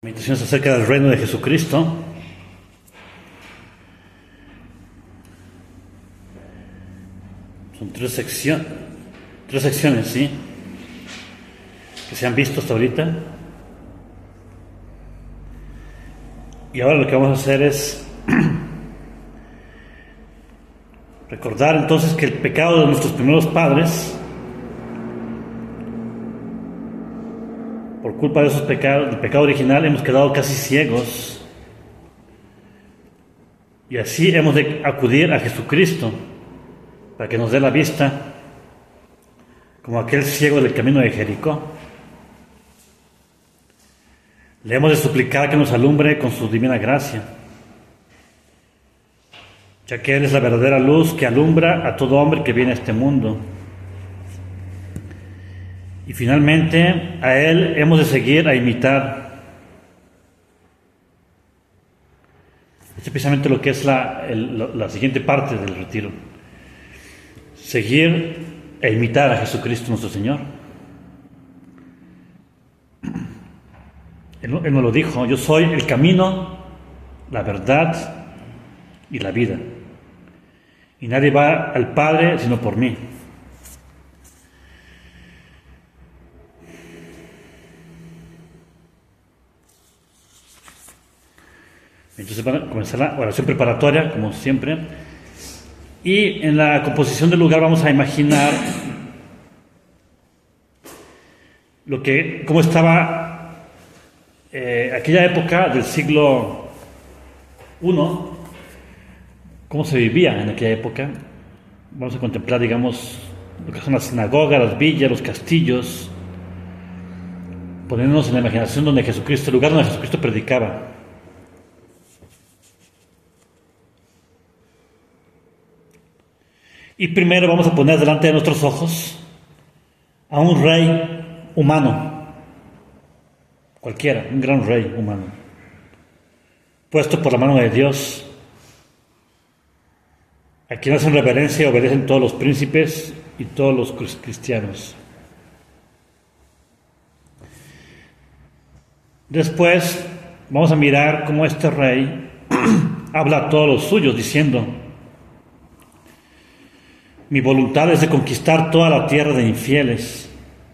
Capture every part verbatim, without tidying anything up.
Meditaciones acerca del reino de Jesucristo. Son tres secciones, tres secciones, ¿sí? Que se han visto hasta ahorita. Y ahora lo que vamos a hacer es recordar entonces que el pecado de nuestros primeros padres, por culpa de esos pecados, del pecado original, hemos quedado casi ciegos. Y así hemos de acudir a Jesucristo para que nos dé la vista, como aquel ciego del camino de Jericó. Le hemos de suplicar que nos alumbre con su divina gracia, ya que Él es la verdadera luz que alumbra a todo hombre que viene a este mundo. Y finalmente, a Él hemos de seguir a imitar. Es precisamente lo que es la, el, la siguiente parte del retiro. Seguir e imitar a Jesucristo nuestro Señor. Él, Él nos lo dijo: yo soy el camino, la verdad y la vida. Y nadie va al Padre sino por mí. Entonces van a comenzar la oración preparatoria, como siempre. Y en la composición del lugar vamos a imaginar lo que, cómo estaba eh, aquella época del siglo primero, cómo se vivía en aquella época. Vamos a contemplar, digamos, lo que son las sinagogas, las villas, los castillos, poniéndonos en la imaginación donde Jesucristo, el lugar donde Jesucristo predicaba. Y primero vamos a poner delante de nuestros ojos a un rey humano, cualquiera, un gran rey humano, puesto por la mano de Dios, a quien hacen reverencia y obedecen todos los príncipes y todos los cristianos. Después vamos a mirar cómo este rey habla a todos los suyos diciendo: mi voluntad es de conquistar toda la tierra de infieles.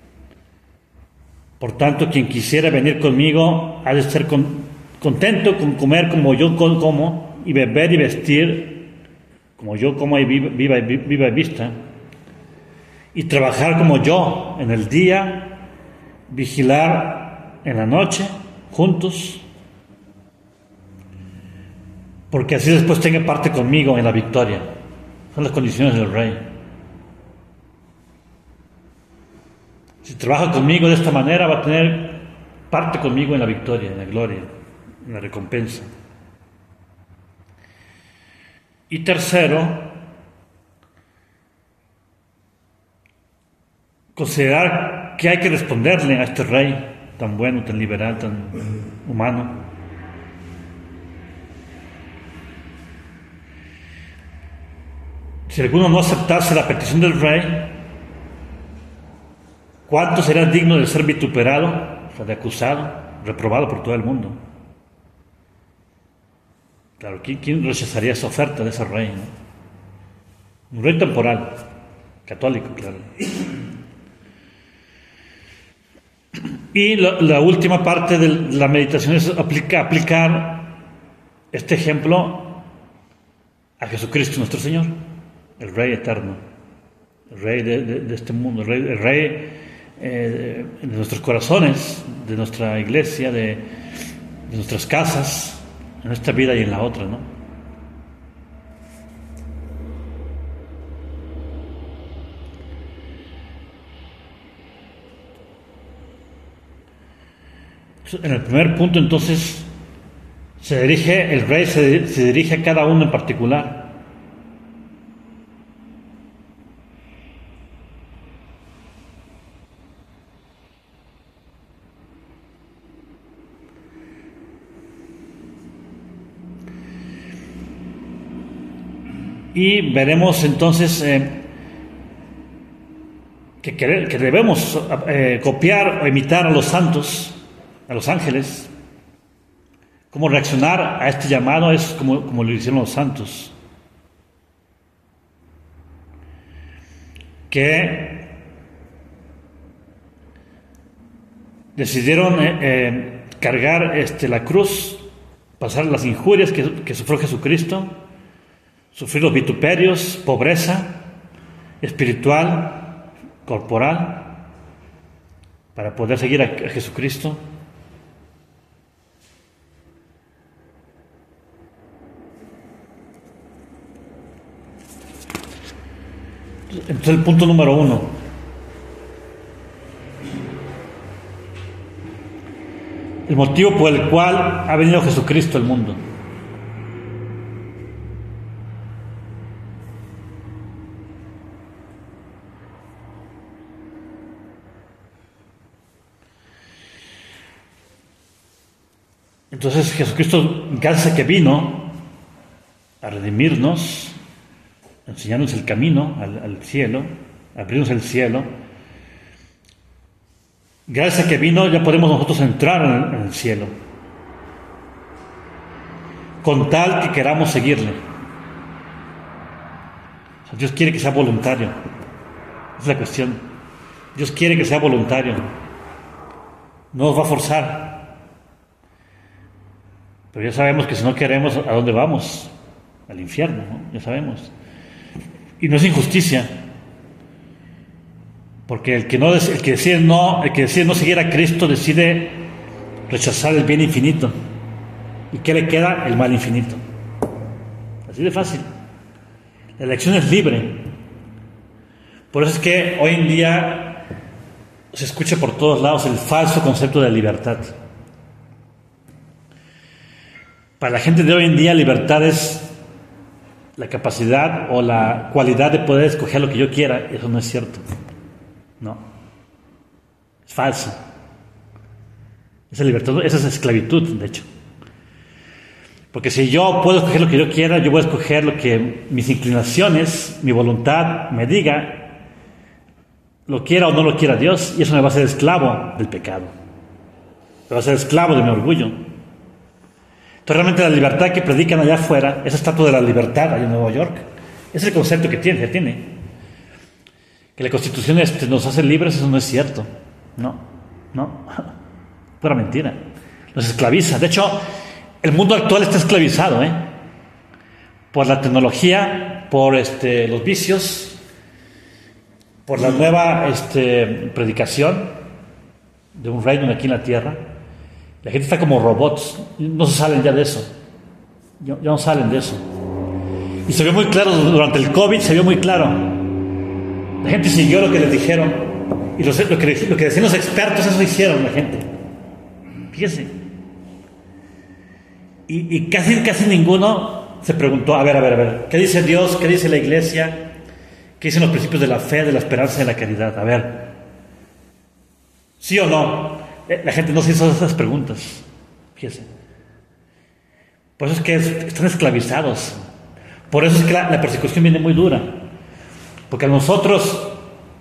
Por tanto, quien quisiera venir conmigo ha de estar con, contento con comer como yo como, y beber y vestir como yo como y viva, viva, viva y vista, y trabajar como yo en el día, vigilar en la noche, juntos, porque así después tenga parte conmigo en la victoria. Son las condiciones del rey. Si trabaja conmigo de esta manera, va a tener parte conmigo en la victoria, en la gloria, en la recompensa. Y tercero, considerar que hay que responderle a este rey tan bueno, tan liberal, tan humano. Si alguno no aceptase la petición del rey, ¿cuánto será digno de ser vituperado, o sea, de acusado, reprobado por todo el mundo? Claro, ¿quién rechazaría esa oferta de ese rey, no? Un rey temporal, católico, claro. Y la, la última parte de la meditación es aplica, aplicar este ejemplo a Jesucristo nuestro Señor, el Rey eterno, el Rey de, de, de este mundo, el Rey, el rey eh, de, de nuestros corazones, de nuestra iglesia, de, de nuestras casas, en esta vida y en la otra, ¿no? En el primer punto, entonces, se dirige, el Rey se, se dirige a cada uno en particular. Y veremos entonces eh, que, que debemos eh, copiar o imitar a los santos, a los ángeles, cómo reaccionar a este llamado es como, como lo hicieron los santos, que decidieron eh, eh, cargar este, la cruz, pasar las injurias que, que sufrió Jesucristo, sufrir los vituperios, pobreza espiritual, corporal, para poder seguir a, a Jesucristo. Entonces el punto número uno: el motivo por el cual ha venido Jesucristo al mundo. Entonces Jesucristo, gracias a que vino a redimirnos, a enseñarnos el camino al, al cielo, a abrirnos el cielo, gracias a que vino ya podemos nosotros entrar en el, en el cielo, con tal que queramos seguirle. O sea, Dios quiere que sea voluntario, esa es la cuestión. Dios quiere que sea voluntario, no nos va a forzar. Pero ya sabemos que si no queremos, ¿a dónde vamos? Al infierno, ¿no? Ya sabemos. Y no es injusticia, porque el que no el que decide no, el que decide no seguir a Cristo decide rechazar el bien infinito. ¿Y qué le queda? El mal infinito. Así de fácil. La elección es libre. Por eso es que hoy en día se escucha por todos lados el falso concepto de libertad. Para la gente de hoy en día, libertad es la capacidad o la cualidad de poder escoger lo que yo quiera. Eso no es cierto. No. Es falso. Esa libertad, esa es esclavitud, de hecho. Porque si yo puedo escoger lo que yo quiera, yo voy a escoger lo que mis inclinaciones, mi voluntad me diga, lo quiera o no lo quiera Dios, y eso me va a hacer esclavo del pecado. Me va a hacer esclavo de mi orgullo. Entonces realmente la libertad que predican allá afuera, esa estatua de la libertad allá en Nueva York, es el concepto que tiene, que tiene. Que la Constitución este, nos hace libres, eso no es cierto. No, no, pura mentira. Nos esclaviza. De hecho, el mundo actual está esclavizado, ¿eh? Por la tecnología, por este, los vicios, por la nueva este, predicación de un reino aquí en la tierra. La gente está como robots, no se salen ya de eso, ya, ya no salen de eso. Y se vio muy claro durante el COVID, se vio muy claro. La gente siguió lo que les dijeron, y los, lo, que, lo que decían los expertos, eso hicieron la gente. Fíjense. Y, y casi, casi ninguno se preguntó, a ver, a ver, a ver, ¿qué dice Dios? ¿Qué dice la iglesia? ¿Qué dicen los principios de la fe, de la esperanza y de la caridad? A ver, ¿sí o no? La gente no se hizo esas preguntas. Fíjense. Por eso es que es, están esclavizados. Por eso es que la, la persecución viene muy dura. Porque a nosotros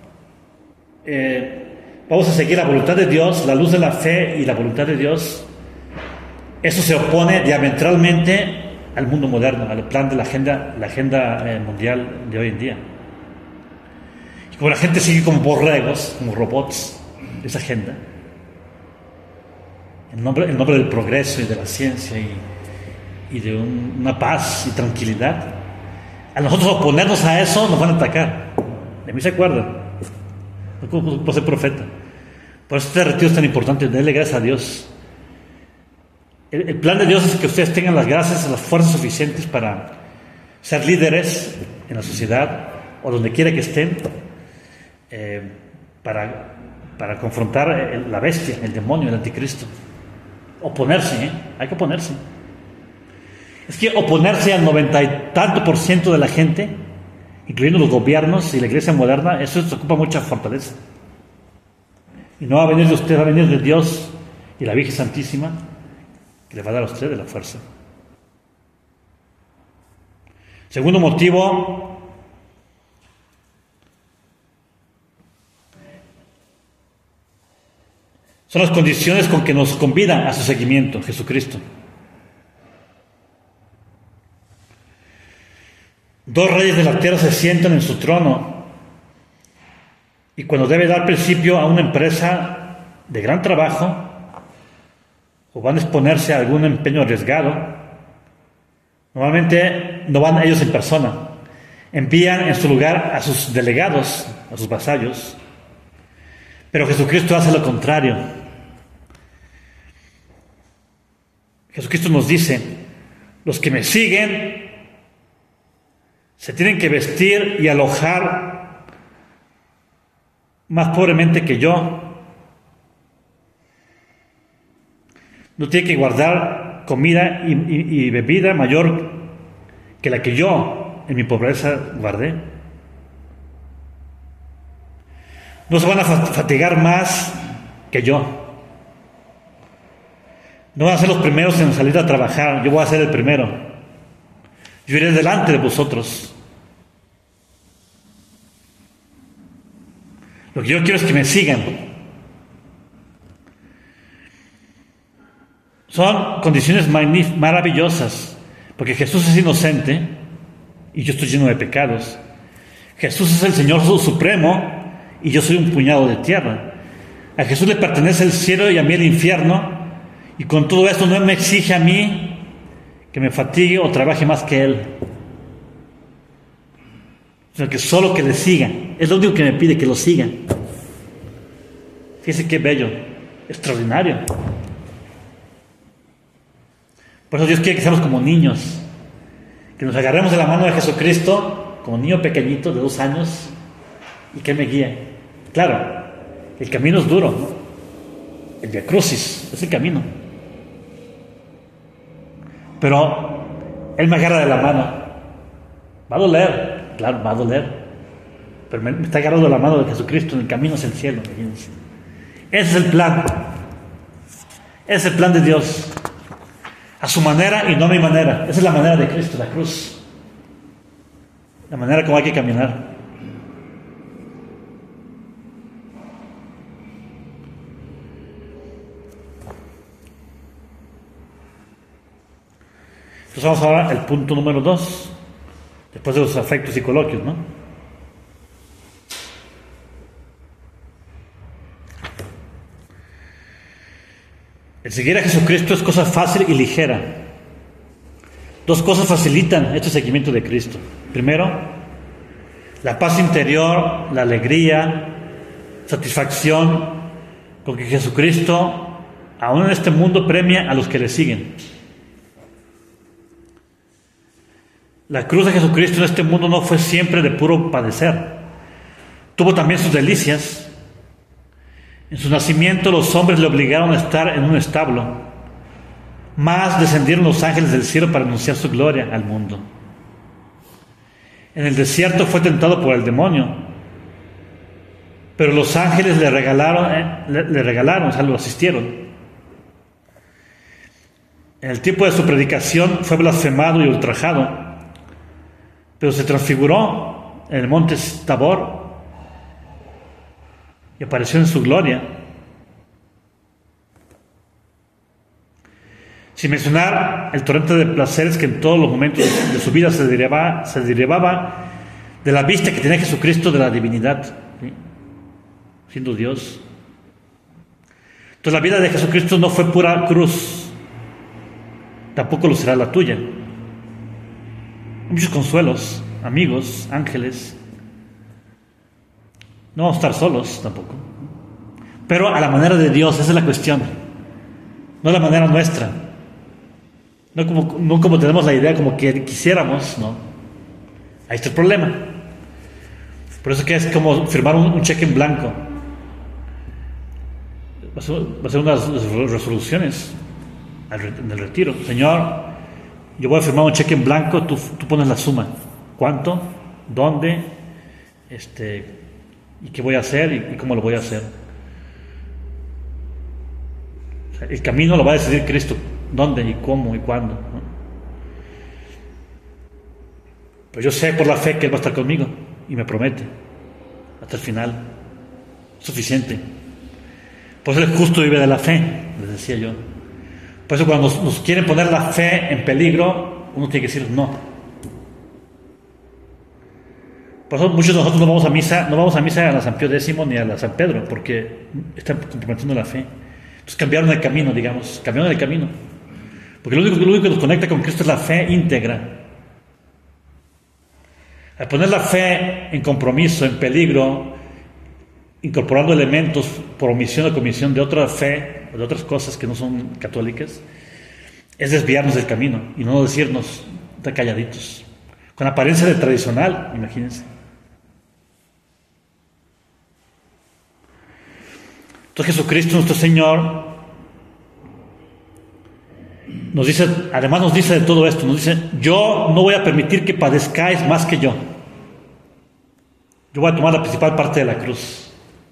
eh, vamos a seguir la voluntad de Dios, la luz de la fe y la voluntad de Dios. Eso se opone diametralmente al mundo moderno, al plan de la agenda, la agenda eh, mundial de hoy en día. Y como la gente sigue como borregos, como robots, esa agenda, en nombre, en nombre del progreso y de la ciencia y, y de un, una paz y tranquilidad, a nosotros oponernos a eso nos van a atacar. De mí se acuerdan. No puedo ser profeta. Por eso este retiro es tan importante. Denle gracias a Dios. El, el plan de Dios es que ustedes tengan las gracias, las fuerzas suficientes para ser líderes en la sociedad o donde quiera que estén, eh, para, para confrontar el, la bestia, el demonio, el anticristo. Oponerse, ¿eh? Hay que oponerse. Es que oponerse al noventa y tanto por ciento de la gente, incluyendo los gobiernos y la iglesia moderna, eso se ocupa mucha fortaleza. Y no va a venir de usted, va a venir de Dios y la Virgen Santísima, que le va a dar a usted de la fuerza. Segundo motivo, son las condiciones con que nos convida a su seguimiento, Jesucristo. Dos reyes de la tierra se sientan en su trono y cuando debe dar principio a una empresa de gran trabajo o van a exponerse a algún empeño arriesgado, normalmente no van ellos en persona, envían en su lugar a sus delegados, a sus vasallos, pero Jesucristo hace lo contrario. Jesucristo nos dice: los que me siguen se tienen que vestir y alojar más pobremente que yo. No tiene que guardar comida y, y, y bebida mayor que la que yo en mi pobreza guardé. No se van a fatigar más que yo. No van a ser los primeros en salir a trabajar, yo voy a ser el primero. Yo iré delante de vosotros. Lo que yo quiero es que me sigan. Son condiciones maravillosas, porque Jesús es inocente y yo estoy lleno de pecados. Jesús es el Señor Supremo y yo soy un puñado de tierra. A Jesús le pertenece el cielo y a mí el infierno, y con todo esto no me exige a mí que me fatigue o trabaje más que Él, sino que solo que le siga. Es lo único que me pide, que lo siga. Fíjense qué bello, extraordinario. Por eso Dios quiere que seamos como niños, que nos agarremos de la mano de Jesucristo como niño pequeñito de dos años y que Él me guíe. Claro, el camino es duro, ¿no? El Via Crucis es el camino, pero Él me agarra de la mano. Va a doler, claro, va a doler, pero me, me está agarrando de la mano de Jesucristo en el camino hacia el cielo. Imagínense. Ese es el plan. Ese es el plan de Dios. A su manera y no a mi manera. Esa es la manera de Cristo, la cruz. La manera como hay que caminar. Entonces vamos ahora al punto número dos, después de los afectos y coloquios, ¿no? El seguir a Jesucristo es cosa fácil y ligera. Dos cosas facilitan este seguimiento de Cristo. Primero, la paz interior, la alegría, satisfacción con que Jesucristo, aún en este mundo, premia a los que le siguen. La cruz de Jesucristo en este mundo no fue siempre de puro padecer. Tuvo también sus delicias. En su nacimiento los hombres le obligaron a estar en un establo. Más descendieron los ángeles del cielo para anunciar su gloria al mundo. En el desierto fue tentado por el demonio, pero los ángeles le regalaron, eh, le, le regalaron, o sea, lo asistieron. En el tiempo de su predicación fue blasfemado y ultrajado, pero se transfiguró en el monte Tabor y apareció en su gloria. Sin mencionar el torrente de placeres que en todos los momentos de su vida se derivaba, se derivaba de la vista que tenía Jesucristo de la divinidad, ¿sí? Siendo Dios. Entonces la vida de Jesucristo no fue pura cruz, tampoco lo será la tuya. Muchos consuelos, amigos, ángeles. No vamos a estar solos tampoco. Pero a la manera de Dios, esa es la cuestión. No a la manera nuestra. No como, no como tenemos la idea, como que quisiéramos, ¿no? Ahí está el problema. Por eso que es como firmar un, un cheque en blanco. Va a ser, va a ser unas resoluciones en el retiro. Señor, yo voy a firmar un cheque en blanco, tú, tú pones la suma. ¿Cuánto? ¿Dónde? Este... ¿Y qué voy a hacer? ¿Y cómo lo voy a hacer? O sea, el camino lo va a decidir Cristo. ¿Dónde? ¿Y cómo? ¿Y cuándo? ¿No? Pero yo sé por la fe que Él va a estar conmigo. Y me promete. Hasta el final. Suficiente. Por eso el justo vive de la fe, les decía yo. Por eso cuando nos, nos quieren poner la fe en peligro, uno tiene que decir no. Por eso muchos de nosotros no vamos a misa, no vamos a misa a la San Pío X ni a la San Pedro, porque están comprometiendo la fe. Entonces cambiaron el camino, digamos, cambiaron el camino. Porque lo único, lo único que nos conecta con Cristo es la fe íntegra. Al poner la fe en compromiso, en peligro, incorporando elementos por omisión o comisión de otra fe, o de otras cosas que no son católicas, es desviarnos del camino y no decirnos, está calladitos, con apariencia de tradicional, imagínense. Entonces Jesucristo nuestro Señor nos dice, además nos dice de todo esto, nos dice, yo no voy a permitir que padezcáis más que yo. Yo voy a tomar la principal parte de la cruz.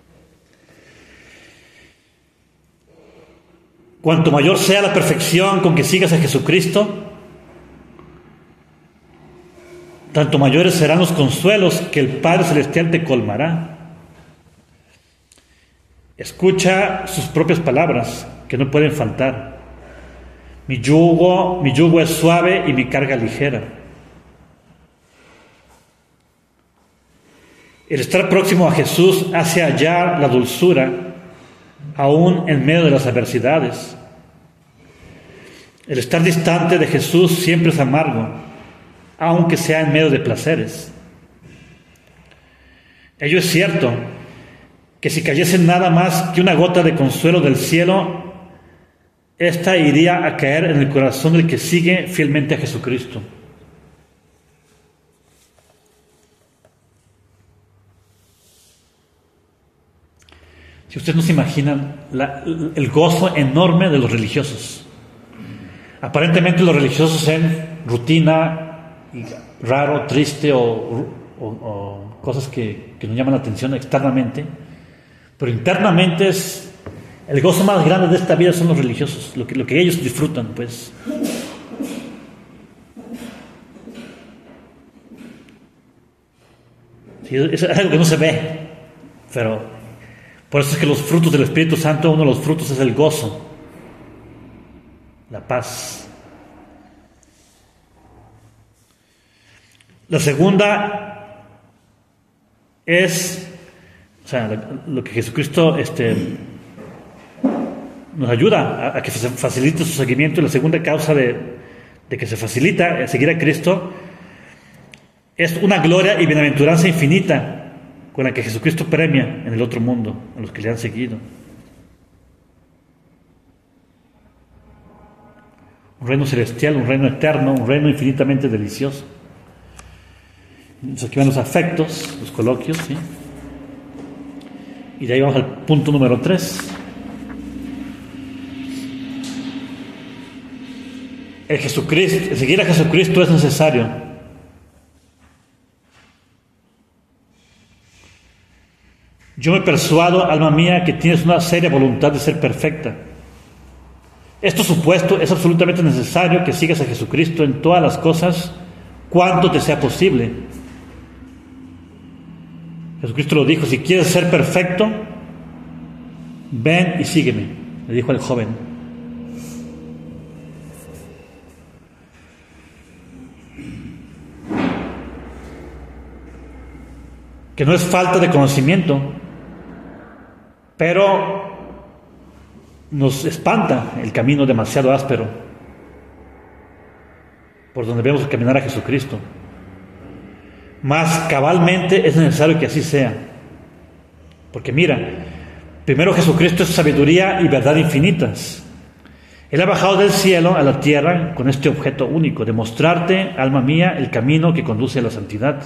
Cuanto mayor sea la perfección con que sigas a Jesucristo, tanto mayores serán los consuelos que el Padre Celestial te colmará. Escucha sus propias palabras, que no pueden faltar. Mi yugo, mi yugo es suave y mi carga ligera. El estar próximo a Jesús hace hallar la dulzura, aún en medio de las adversidades. El estar distante de Jesús siempre es amargo, aunque sea en medio de placeres. Ello es cierto, que si cayese nada más que una gota de consuelo del cielo, esta iría a caer en el corazón del que sigue fielmente a Jesucristo. Si ustedes no se imaginan la, el gozo enorme de los religiosos. Aparentemente los religiosos en rutina, raro, triste o, o, o cosas que, que nos llaman la atención externamente, pero internamente es el gozo más grande de esta vida son los religiosos, lo que, lo que ellos disfrutan, pues. Sí, es algo que no se ve, pero por eso es que los frutos del Espíritu Santo, uno de los frutos es el gozo, la paz. La segunda es, o sea, lo que Jesucristo este, nos ayuda a, a que se facilite su seguimiento. Y la segunda causa de, de que se facilita seguir a Cristo es una gloria y bienaventuranza infinita con la que Jesucristo premia en el otro mundo a los que le han seguido. Un reino celestial, un reino eterno, un reino infinitamente delicioso. Entonces aquí van los afectos, los coloquios, ¿sí? Y de ahí vamos al punto número tres. El Jesucristo, el seguir a Jesucristo es necesario. Yo me persuado, alma mía, que tienes una seria voluntad de ser perfecta. Esto supuesto, es absolutamente necesario que sigas a Jesucristo en todas las cosas, cuanto te sea posible. Jesucristo lo dijo, si quieres ser perfecto, ven y sígueme, le dijo al joven. Que no es falta de conocimiento, pero nos espanta el camino demasiado áspero por donde debemos caminar a Jesucristo. Mas cabalmente es necesario que así sea, porque mira, primero Jesucristo es sabiduría y verdad infinitas. Él ha bajado del cielo a la tierra con este objeto único, de mostrarte, alma mía, el camino que conduce a la santidad.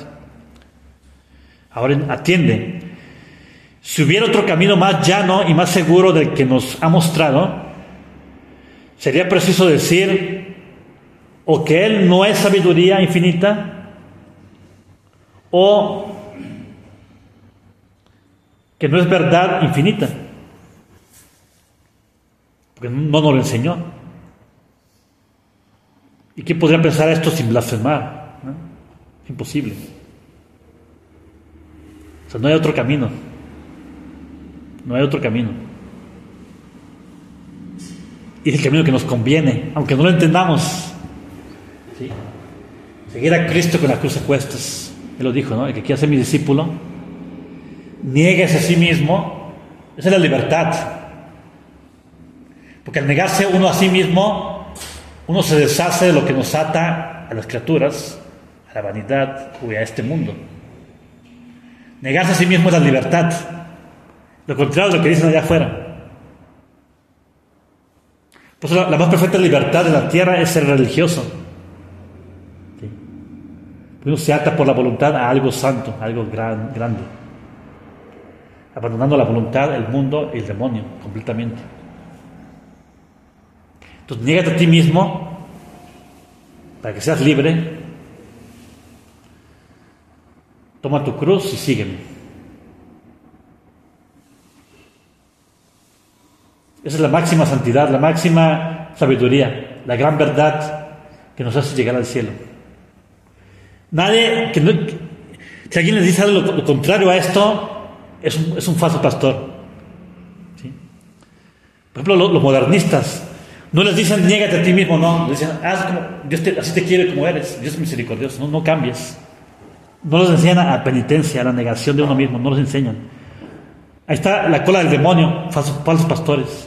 Ahora atiende. Si hubiera otro camino más llano y más seguro del que nos ha mostrado, sería preciso decir o que Él no es sabiduría infinita, o que no es verdad infinita, porque no nos lo enseñó. ¿Y quién podría pensar esto sin blasfemar? ¿No? Es imposible. O sea, no hay otro camino. No hay otro camino. Y es el camino que nos conviene, aunque no lo entendamos. ¿Sí? Seguir a Cristo con la cruz a cuestas. Él lo dijo, ¿no? El que quiera ser mi discípulo, niéguese a sí mismo. Esa es la libertad. Porque al negarse uno a sí mismo, uno se deshace de lo que nos ata a las criaturas, a la vanidad y a este mundo. Negarse a sí mismo es la libertad. Lo contrario de lo que dicen allá afuera. Por eso la, la más perfecta libertad de la tierra es ser religioso. ¿Sí? Uno se ata por la voluntad a algo santo, a algo gran, grande. Abandonando la voluntad, el mundo y el demonio completamente. Entonces, niégate a ti mismo para que seas libre. Toma tu cruz y sígueme. Esa es la máxima santidad, la máxima sabiduría, la gran verdad que nos hace llegar al cielo. Nadie, que no, si alguien les dice algo lo, lo contrario a esto, es un, es un falso pastor. ¿Sí? Por ejemplo, los, los modernistas no les dicen niégate a ti mismo, no, les dicen haz como Dios te, así te quiere como eres, Dios es misericordioso, no, no cambies. No los enseñan a penitencia, a la negación de uno mismo, no los enseñan. Ahí está la cola del demonio, falsos, falsos pastores.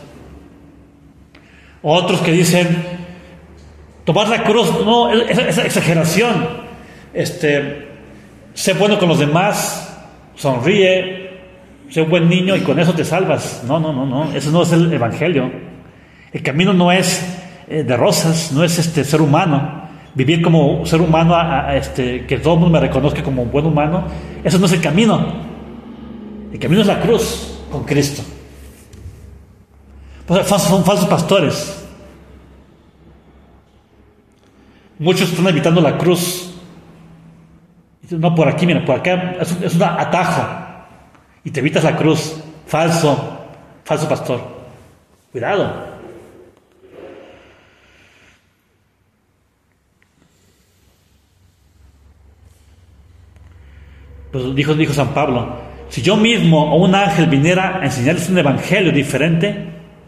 Otros que dicen tomar la cruz, no, esa, esa exageración. Este, sé bueno con los demás, sonríe, sé un buen niño y con eso te salvas. No, no, no, no, eso no es el evangelio. El camino no es eh, de rosas, no es este ser humano. Vivir como ser humano, a, a este, que todo el mundo me reconozca como un buen humano, eso no es el camino. El camino es la cruz con Cristo. Pues son falsos pastores. Muchos están evitando la cruz. No, por aquí, mira, por acá es un, es un atajo. Y te evitas la cruz. Falso, falso pastor. Cuidado. Pues dijo, dijo San Pablo, si yo mismo o un ángel viniera a enseñarles un evangelio diferente,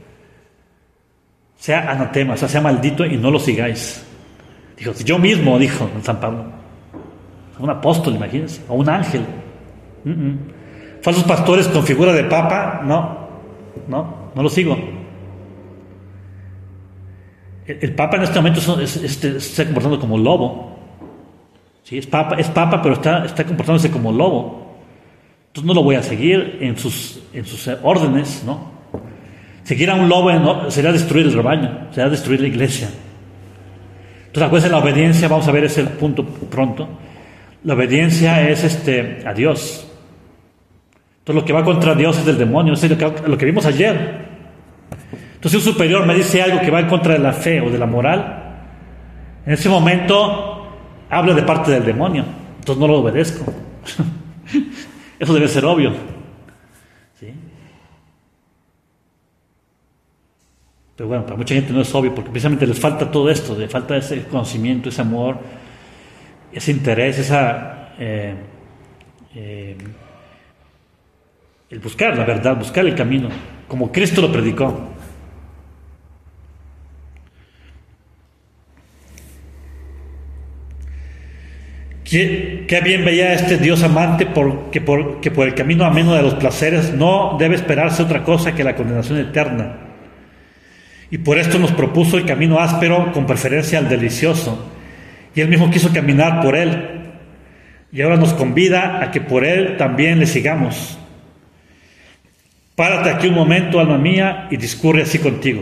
sea anatema, o sea, sea maldito y no lo sigáis. Dijo, si yo mismo, dijo San Pablo, un apóstol, imagínense, o un ángel. Uh-uh. Falsos pastores con figura de papa, no, no, no lo sigo. El, el papa en este momento es, es, es, se está comportando como lobo. Sí, es papa, es papa, pero está, está comportándose como lobo. Entonces no lo voy a seguir en sus, en sus órdenes, ¿no? Seguir a un lobo ¿no? Sería destruir el rebaño, sería destruir la iglesia. Entonces, acuérdense, la obediencia, vamos a ver ese punto pronto. La obediencia es este, a Dios. Entonces, lo que va contra Dios es del demonio, es lo que, lo que vimos ayer. Entonces, si un superior me dice algo que va en contra de la fe o de la moral, en ese momento habla de parte del demonio, entonces no lo obedezco. Eso debe ser obvio. ¿Sí? Pero bueno, para mucha gente no es obvio, porque precisamente les falta todo esto, les falta ese conocimiento, ese amor, ese interés, esa eh, eh, el buscar la verdad, buscar el camino, como Cristo lo predicó. Qué, qué bien veía este Dios amante porque por, que por el camino ameno de los placeres no debe esperarse otra cosa que la condenación eterna. Y por esto nos propuso el camino áspero con preferencia al delicioso. Y él mismo quiso caminar por él. Y ahora nos convida a que por él también le sigamos. Párate aquí un momento, alma mía, y discurre así contigo.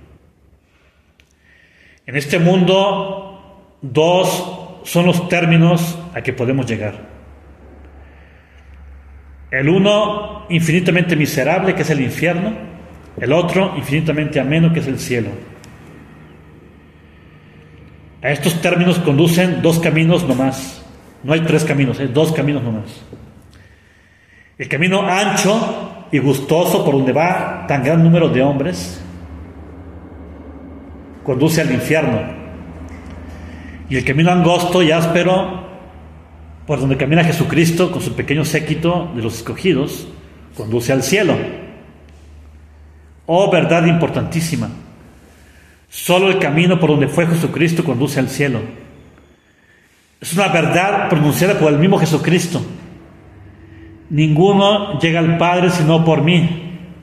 En este mundo, dos son los términos a que podemos llegar. El uno, infinitamente miserable, que es el infierno. El otro, infinitamente ameno, que es el cielo. A estos términos conducen dos caminos nomás. No hay tres caminos, hay dos caminos nomás. El camino ancho y gustoso por donde va tan gran número de hombres conduce al infierno. Y el camino angosto y áspero por donde camina Jesucristo con su pequeño séquito de los escogidos conduce al cielo. Oh, verdad importantísima. Solo el camino por donde fue Jesucristo conduce al cielo. Es una verdad pronunciada por el mismo Jesucristo. Ninguno llega al Padre sino por mí.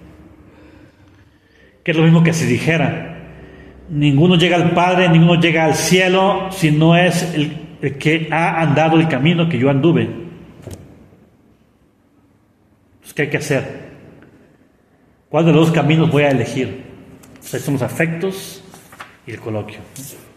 Que es lo mismo que si dijera: ninguno llega al Padre, ninguno llega al cielo, si no es el, el que ha andado el camino que yo anduve. Pues, ¿qué hay que hacer? ¿Cuál de los dos caminos voy a elegir? Pues ahí son los afectos y el coloquio.